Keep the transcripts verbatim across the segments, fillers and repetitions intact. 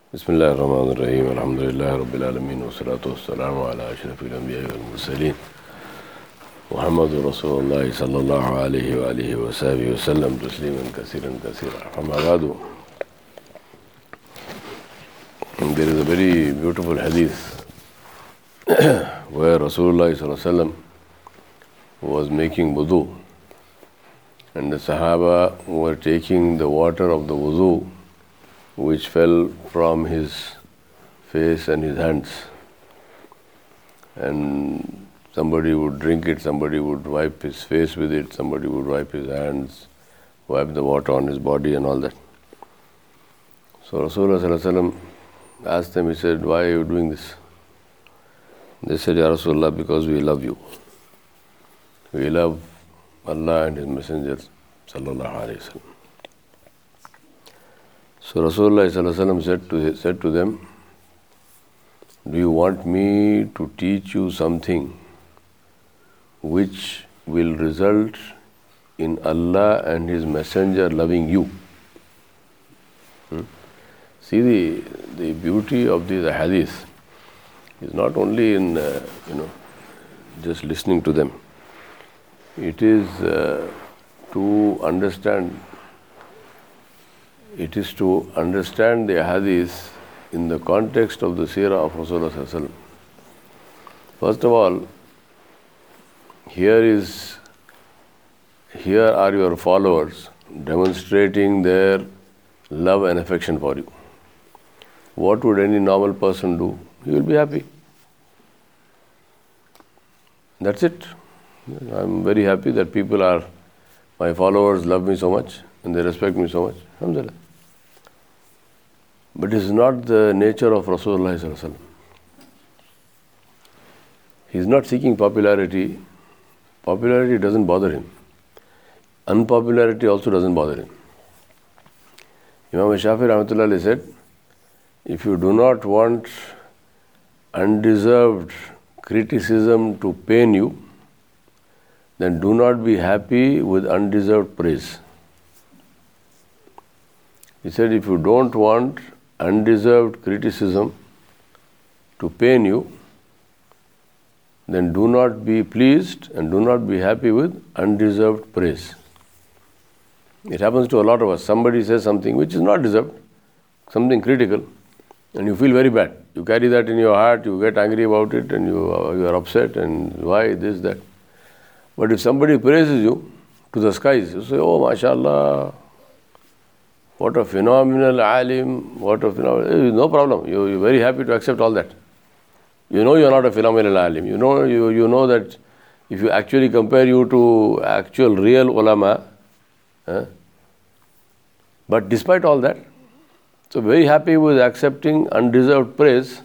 بسم الله الرحمن الرحيم الحمد لله رب العالمين والصلاة والسلام على أشرف الأنبياء والمرسلين محمد رسول الله صلى الله عليه وآله وصحبه وسلم تسليما كثيرا كثيرا. أما بعد, there is a very beautiful hadith where Rasulullah sallallahu alaihi wasallam was making wudu and the Sahaba were taking the water of the wudu which fell from his face and his hands, and somebody would drink it, somebody would wipe his face with it, somebody would wipe his hands, wipe the water on his body and all that. So Rasulullah sallallahu alaihi wasallam asked them, he said, why are you doing this? They said, Ya Rasulullah, because we love you. We love Allah and His Messenger sallallahu alaihi wasallam. So Rasulullah sallallahu alaihi wasallam said to, said to them, do you want me to teach you something which will result in Allah and His Messenger loving you? Hmm? See, the, the beauty of the hadith is not only in, uh, you know, just listening to them. It is uh, to understand It is to understand the hadith in the context of the seerah of Rasulullah sallallahu alaihi wasallam. First of all, here is here are your followers demonstrating their love and affection for you. What would any normal person do? He will be happy. That's it. I am very happy that people are, my followers love me so much and they respect me so much. Alhamdulillah. But it is not the nature of Rasulullah sallallahu alaihi wasallam. He is not seeking popularity. Popularity doesn't bother him. Unpopularity also doesn't bother him. Imam Shafi'i rahmatullah alayhi said, if you do not want undeserved criticism to pain you, then do not be happy with undeserved praise. He said, if you don't want undeserved criticism to pain you, then do not be pleased and do not be happy with undeserved praise. It happens to a lot of us. Somebody says something which is not deserved, something critical, and you feel very bad. You carry that in your heart, you get angry about it, and you, uh, you are upset, and why this, that. But if somebody praises you to the skies, you say, oh, mashallah, what a phenomenal alim, what a phenomenal, no problem. You, you're very happy to accept all that. You know you're not a phenomenal alim. You know you, you know that if you actually compare you to actual real ulama, eh? But despite all that, so very happy with accepting undeserved praise.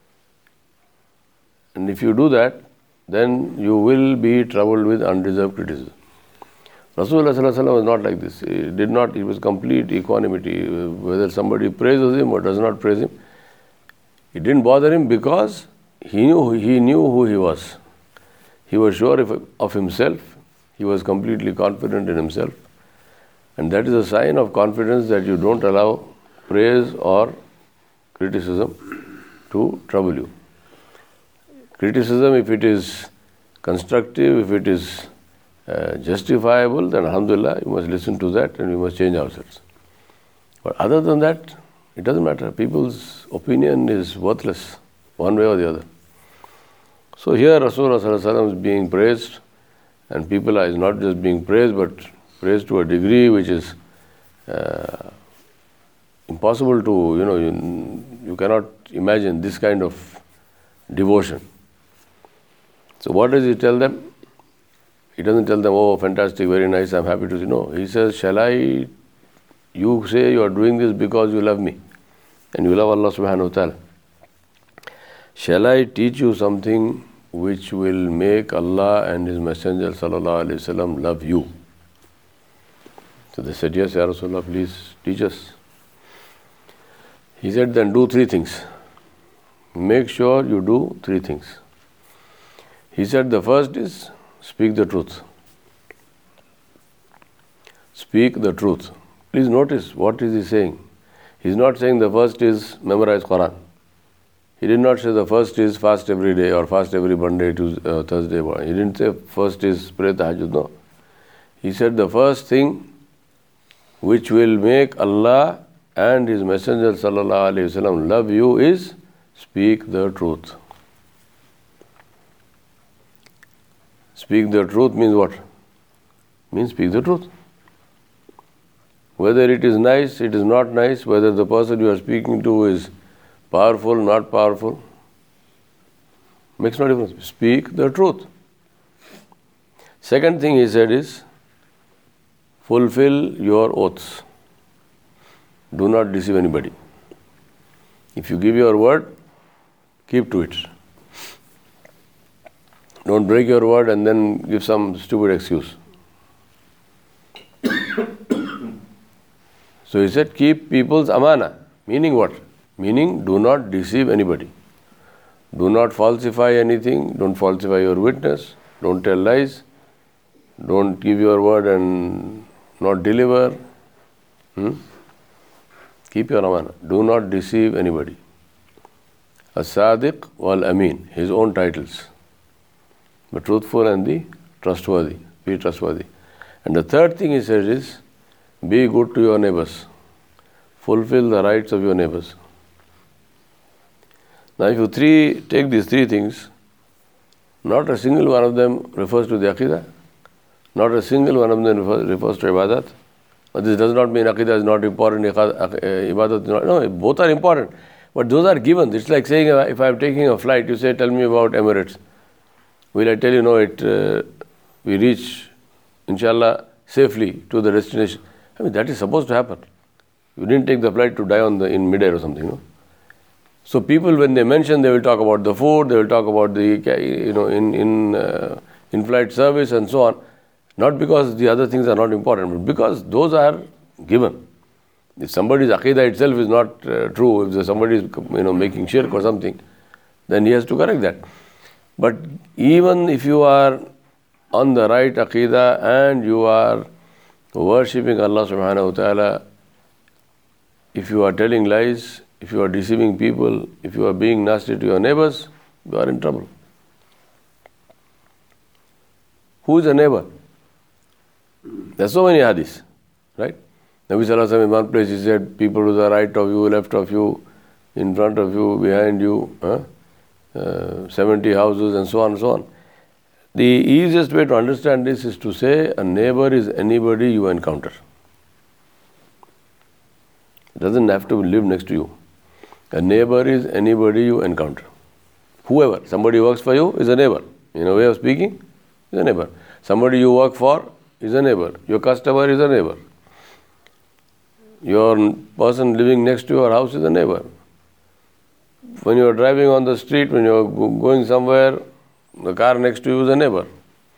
And if you do that, then you will be troubled with undeserved criticism. Rasulullah sallallahu alaihi wasallam was not like this. He did not, it was complete equanimity. Whether somebody praises him or does not praise him, it didn't bother him because he knew he knew who he was. He was sure of, of himself. He was completely confident in himself. And that is a sign of confidence that you don't allow praise or criticism to trouble you. Criticism, if it is constructive, if it is Uh, justifiable, then alhamdulillah, you must listen to that and we must change ourselves. But other than that, it doesn't matter. People's opinion is worthless, one way or the other. So here Rasulullah sallallahu alaihi wasallam is being praised, and people are not just being praised, but praised to a degree which is uh, impossible to, you know, you, you cannot imagine this kind of devotion. So what does he tell them? He doesn't tell them, oh, fantastic, very nice, I'm happy to see. No, he says, shall I, you say you are doing this because you love me and you love Allah subhanahu wa ta'ala. Shall I teach you something which will make Allah and His Messenger sallallahu alaihi wasallam love you? So they said, yes, Ya Rasulullah, please teach us. He said, then do three things. Make sure you do three things. He said, the first is, speak the truth. Speak the truth. Please notice what is he saying. He's not saying the first is memorize Quran. He did not say the first is fast every day or fast every Monday, Tuesday, uh, Thursday. He didn't say first is pray tahajjud. No. He said the first thing which will make Allah and His Messenger sallallahu alaihi wasallam love you is speak the truth. Speak the truth means what? Means speak the truth. Whether it is nice, it is not nice, whether the person you are speaking to is powerful, not powerful, makes no difference. Speak the truth. Second thing he said is, fulfill your oaths. Do not deceive anybody. If you give your word, keep to it. Don't break your word and then give some stupid excuse. So he said, keep people's amana. Meaning what? Meaning, do not deceive anybody. Do not falsify anything. Don't falsify your witness. Don't tell lies. Don't give your word and not deliver. Hmm? Keep your amana. Do not deceive anybody. As-Sadiq wal-Amin, his own titles. The truthful and the trustworthy. Be trustworthy. And the third thing he says is, be good to your neighbors. Fulfill the rights of your neighbors. Now if you three take these three things, not a single one of them refers to the Aqidah. Not a single one of them refers, refers to Ibadat. But this does not mean Aqidah is not important, Ibadat is not. No, both are important. But those are given. It's like saying, if I am taking a flight, you say, tell me about Emirates. Will I tell you, no, it uh, we reach, inshallah, safely to the destination. I mean, that is supposed to happen. You didn't take the flight to die on the in midair or something, no? So people, when they mention, they will talk about the food, they will talk about the, you know, in in uh, in-flight service and so on. Not because the other things are not important, but because those are given. If somebody's aqidah itself is not uh, true, if somebody is, you know, making shirk or something, then he has to correct that. But even if you are on the right aqidah and you are worshipping Allah subhanahu wa ta'ala, if you are telling lies, if you are deceiving people, if you are being nasty to your neighbors, you are in trouble. Who is a neighbor? There are so many hadiths, right? Nabi Sallallahu Alaihi Wasallam in one place he said, people to the right of you, left of you, in front of you, behind you, huh? uh, seventy houses and so on and so on. The easiest way to understand this is to say a neighbor is anybody you encounter. It doesn't have to live next to you. A neighbor is anybody you encounter. Whoever. Somebody who works for you is a neighbor. In a way of speaking, is a neighbor. Somebody you work for is a neighbor. Your customer is a neighbor. Your person living next to your house is a neighbor. When you are driving on the street, when you are going somewhere, the car next to you is a neighbor.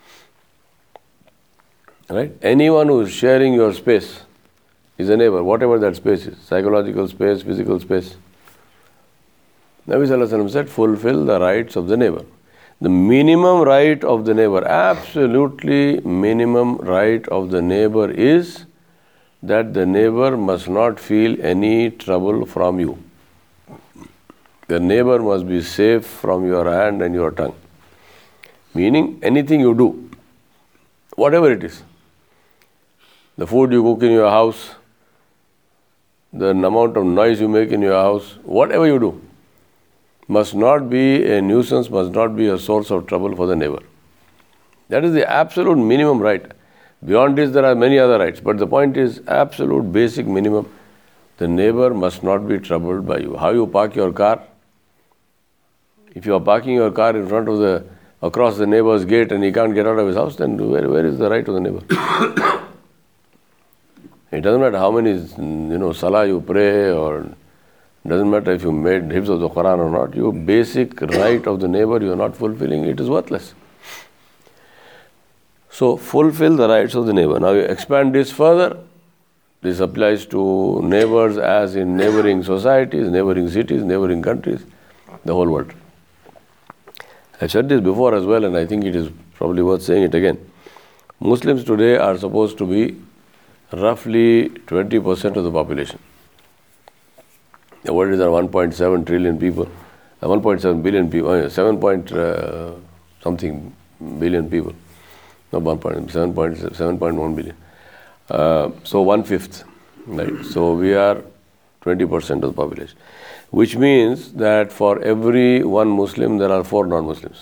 Right? Anyone who is sharing your space is a neighbor, whatever that space is. Psychological space, physical space. Nabi Sallallahu Alaihi Wasallam said, fulfill the rights of the neighbor. The minimum right of the neighbor, absolutely minimum right of the neighbor is that the neighbor must not feel any trouble from you. The neighbor must be safe from your hand and your tongue. Meaning, anything you do, whatever it is, the food you cook in your house, the amount of noise you make in your house, whatever you do, must not be a nuisance, must not be a source of trouble for the neighbor. That is the absolute minimum right. Beyond this, there are many other rights, but the point is, absolute basic minimum, the neighbor must not be troubled by you. How you park your car? If you are parking your car in front of the, across the neighbor's gate and he can't get out of his house, then where, where is the right of the neighbor? It doesn't matter how many, you know, salah you pray, or it doesn't matter if you made hifz of the Quran or not. Your basic right of the neighbor you are not fulfilling, it is worthless. So fulfill the rights of the neighbor. Now you expand this further. This applies to neighbors as in neighboring societies, neighboring cities, neighboring countries, the whole world. I've said this before as well, and I think it is probably worth saying it again. Muslims today are supposed to be roughly twenty percent of the population. The world is one point seven trillion people, uh, one point seven billion people, uh, seven point uh, something billion people. No, one point seven point seven point one billion. Uh, so one fifth, right? So we are twenty percent of the population, which means that for every one Muslim there are four non-Muslims.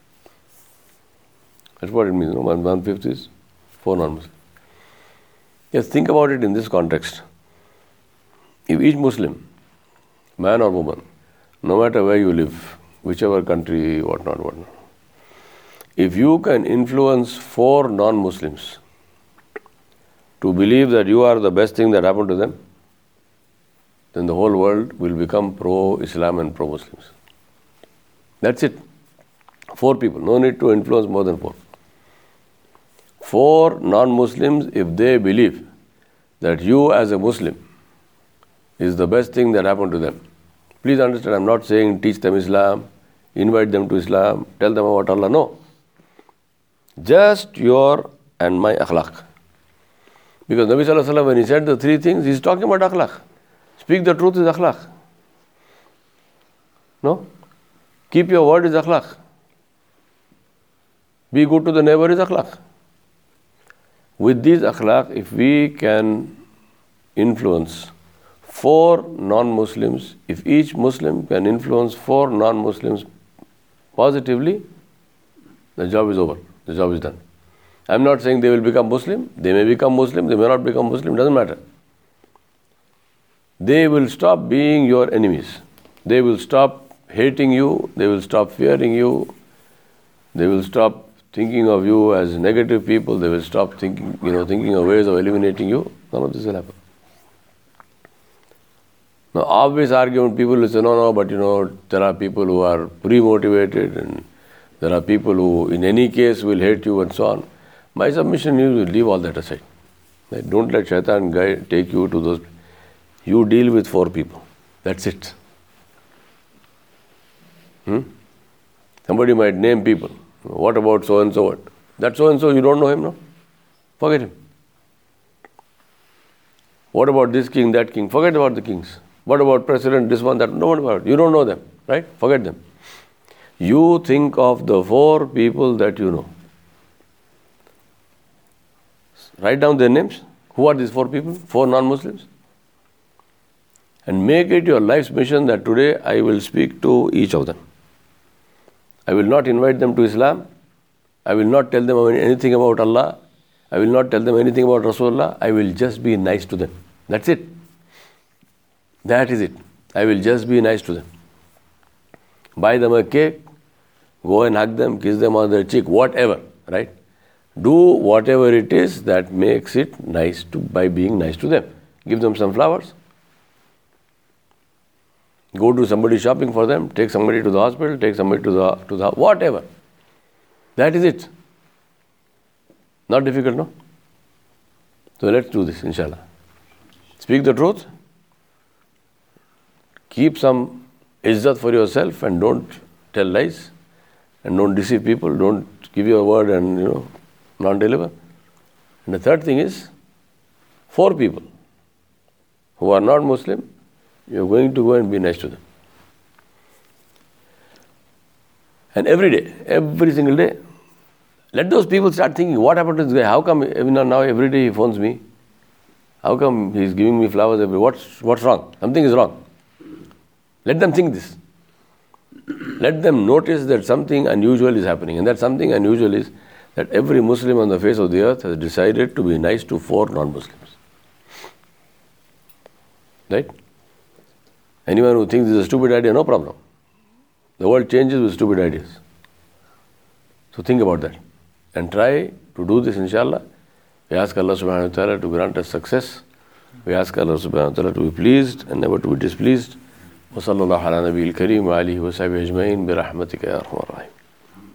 That's what it means. No? One one fifth is four non-Muslims. Yes, think about it in this context. If each Muslim, man or woman, no matter where you live, whichever country, whatnot, whatnot, if you can influence four non-Muslims to believe that you are the best thing that happened to them, then the whole world will become pro-Islam and pro-Muslims. That's it. Four people. No need to influence more than four. Four non-Muslims, if they believe that you as a Muslim is the best thing that happened to them. Please understand, I'm not saying teach them Islam, invite them to Islam, tell them about Allah. No. Just your and my akhlaq. Because Nabi Sallallahu Alaihi Wasallam, when he said the three things, he's talking about akhlaq. Speak the truth is akhlaq. No? Keep your word is akhlaq. Be good to the neighbor is akhlaq. With these akhlaq, if we can influence four non-Muslims, if each Muslim can influence four non-Muslims positively, the job is over. The job is done. I'm not saying they will become Muslim. They may become Muslim, they may not become Muslim, doesn't matter. They will stop being your enemies. They will stop hating you. They will stop fearing you. They will stop thinking of you as negative people. They will stop thinking, you know, thinking of ways of eliminating you. None of this will happen. Now, obvious argument, people will say, no, no, but you know, there are people who are pre-motivated and there are people who in any case will hate you and so on. My submission is leave all that aside. Right? Don't let shaitan guide, take you to those. You deal with four people. That's it. Hmm? Somebody might name people. What about so and so? What? That so and so, you don't know him, no? Forget him. What about this king, that king? Forget about the kings. What about president, this one, that one? No one about it. You don't know them, right? Forget them. You think of the four people that you know. Write down their names. Who are these four people? Four non-Muslims. And make it your life's mission that today I will speak to each of them. I will not invite them to Islam. I will not tell them anything about Allah. I will not tell them anything about Rasulullah. I will just be nice to them. That's it. That is it. I will just be nice to them. Buy them a cake, go and hug them, kiss them on their cheek, whatever, right? Do whatever it is that makes it nice to by being nice to them. Give them some flowers. Go to somebody shopping for them, take somebody to the hospital, take somebody to the to the whatever. That is it. Not difficult, no? So let's do this, inshallah. Speak the truth. Keep some izzat for yourself and don't tell lies and don't deceive people. Don't give your word and, you know, not deliver. And the third thing is, four people who are not Muslim, you're going to go and be nice to them. And every day, every single day, let those people start thinking, what happened to this guy? How come now every day he phones me? How come he's giving me flowers every day? What's, what's wrong? Something is wrong. Let them think this. Let them notice that something unusual is happening. And that something unusual is that every Muslim on the face of the earth has decided to be nice to four non-Muslims. Right? Anyone who thinks this is a stupid idea, no problem. The world changes with stupid ideas. So think about that. And try to do this, inshallah. We ask Allah subhanahu wa ta'ala to grant us success. We ask Allah subhanahu wa ta'ala to be pleased and never to be displeased. وصلى الله على نبي الكريم وعليه وصحبه أجمعين برحمتك يا أرحم الراحمين.